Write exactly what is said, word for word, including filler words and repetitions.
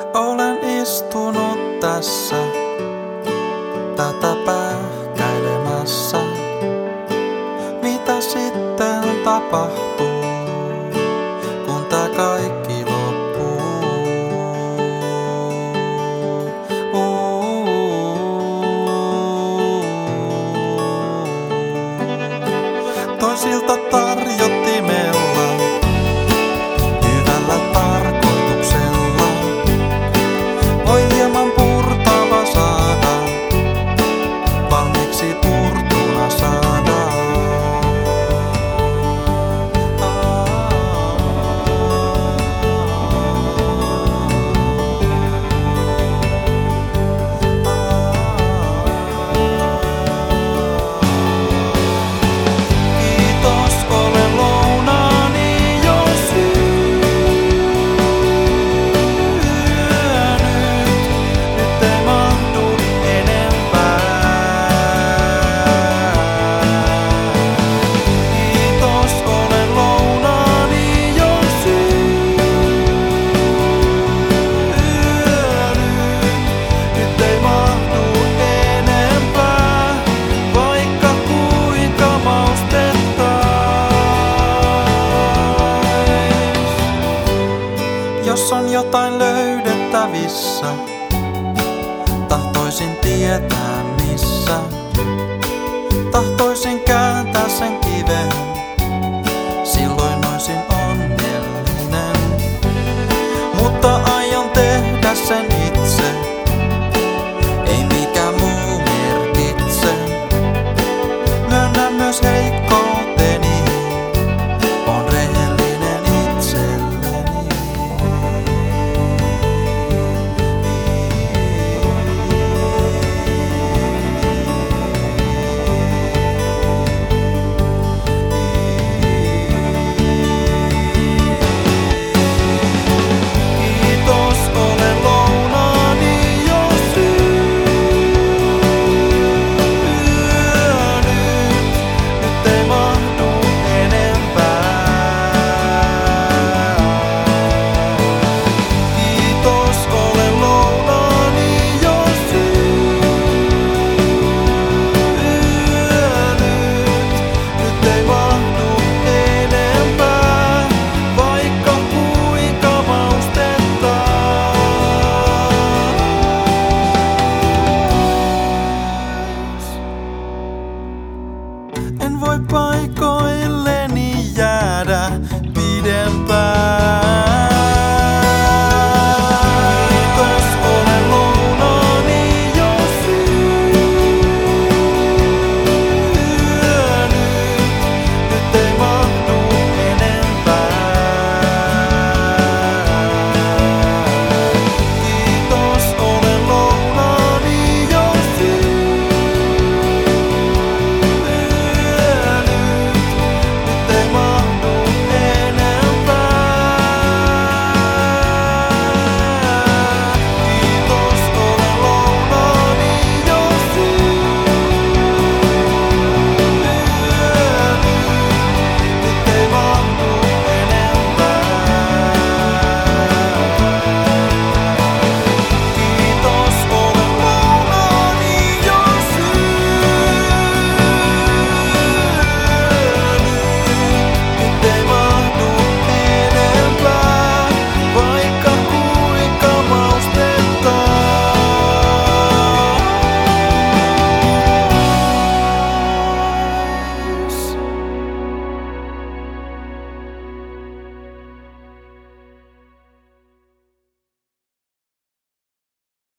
Olen istunut tässä tätä pähkäilemässä. Mitä sitten tapahtuu, kun tää kaikki loppuu? Toisilta tarjottimella, hyvällä tarkoituksella, voi hieman purtava saada, valmiiksi purtuna saada. Kiitos, olen lounaani jo syönyt. Nyt ei mahdu enempää. Kiitos, olen lounaani jo syönyt. Nyt ei mahdu enempää, vaikka kuinka maustettais. Jos on jotain löydettävissä, tahtoisin tietää missä. Tahtoisin kääntää sen kiven, silloin olisin onnellinen. Mutta aion tehdä sen itse, ei mikään muu merkitse. Myönnän myös heikkouteni, on rehellinen itselleni. Kiitos, olen lounaani jo syönyt. Nyt ei mahdu enempää. Kiitos, olen lounaani jo syönyt. Nyt ei mahdu enempää, vaikka kuinka maustettais. En voi paikoilleni jäädä pidempään.